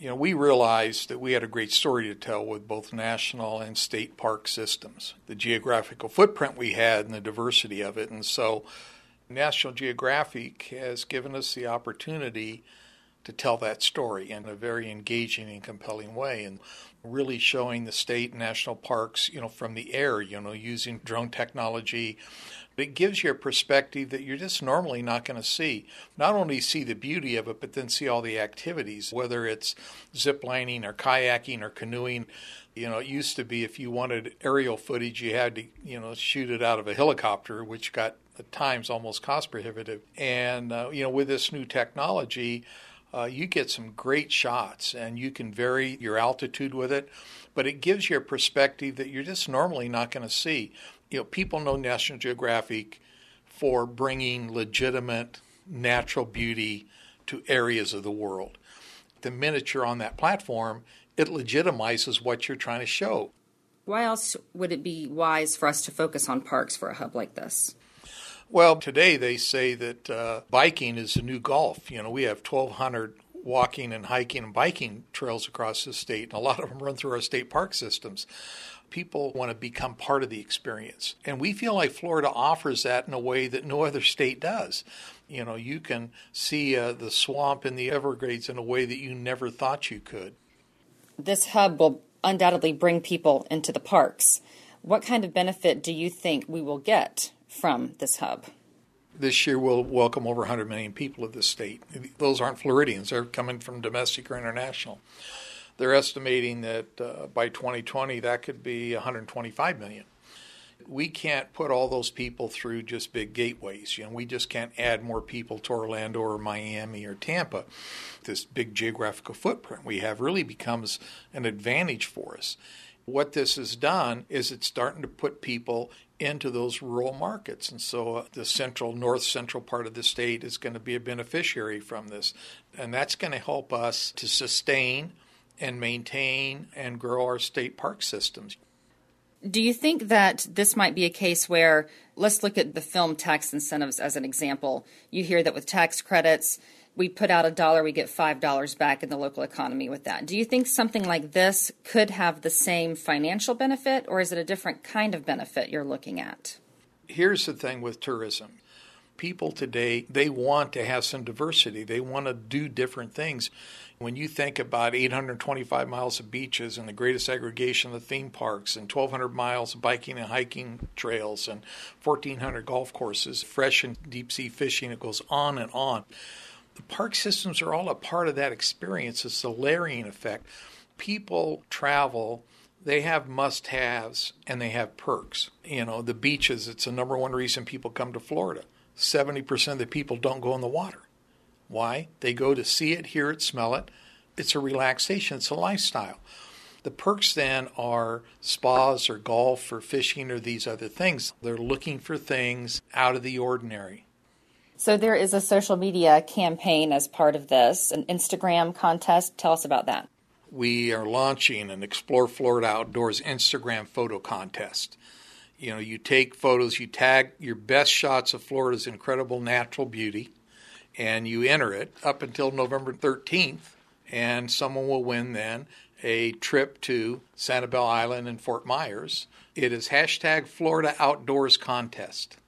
We realized that we had a great story to tell with both national and state park systems, the geographical footprint we had and the diversity of it. And so National Geographic has given us the opportunity to tell that story in a very engaging and compelling way, and really showing the state and national parks, from the air, using drone technology. It gives you a perspective that you're just normally not going to see. Not only see the beauty of it, but then see all the activities, whether it's zip lining or kayaking or canoeing. It used to be if you wanted aerial footage, you had to, shoot it out of a helicopter, which got at times almost cost prohibitive. And, with this new technology, you get some great shots, and you can vary your altitude with it, but it gives you a perspective that you're just normally not going to see. People know National Geographic for bringing legitimate natural beauty to areas of the world. The minute you're on that platform, it legitimizes what you're trying to show. Why else would it be wise for us to focus on parks for a hub like this? Well, today they say that biking is the new golf. We have 1,200 walking and hiking and biking trails across the state, and a lot of them run through our state park systems. People want to become part of the experience. And we feel like Florida offers that in a way that no other state does. You can see the swamp and the Everglades in a way that you never thought you could. This hub will undoubtedly bring people into the parks. What kind of benefit do you think we will get from this hub? This year we'll welcome over 100 million people to the state. Those aren't Floridians. They're coming from domestic or international. They're estimating that by 2020 that could be 125 million. We can't put all those people through just big gateways. We just can't add more people to Orlando or Miami or Tampa. This big geographical footprint we have really becomes an advantage for us. What this has done is it's starting to put people into those rural markets. And so the north central part of the state is going to be a beneficiary from this. And that's going to help us to sustain and maintain and grow our state park systems. Do you think that this might be a case where, let's look at the film tax incentives as an example. You hear that with tax credits, we put out $1, we get $5 back in the local economy with that. Do you think something like this could have the same financial benefit, or is it a different kind of benefit you're looking at? Here's the thing with tourism. People today, they want to have some diversity. They want to do different things. When you think about 825 miles of beaches and the greatest aggregation of theme parks and 1,200 miles of biking and hiking trails and 1,400 golf courses, fresh and deep sea fishing, it goes on and on. The park systems are all a part of that experience. It's the layering effect. People travel, they have must-haves and they have perks. The beaches, it's the number one reason people come to Florida. 70% of the people don't go in the water. Why? They go to see it, hear it, smell it. It's a relaxation. It's a lifestyle. The perks then are spas or golf or fishing or these other things. They're looking for things out of the ordinary. So there is a social media campaign as part of this, an Instagram contest. Tell us about that. We are launching an Explore Florida Outdoors Instagram photo contest. You take photos, you tag your best shots of Florida's incredible natural beauty, and you enter it up until November 13th, and someone will win then a trip to Sanibel Island and Fort Myers. It is #Florida Outdoors Contest.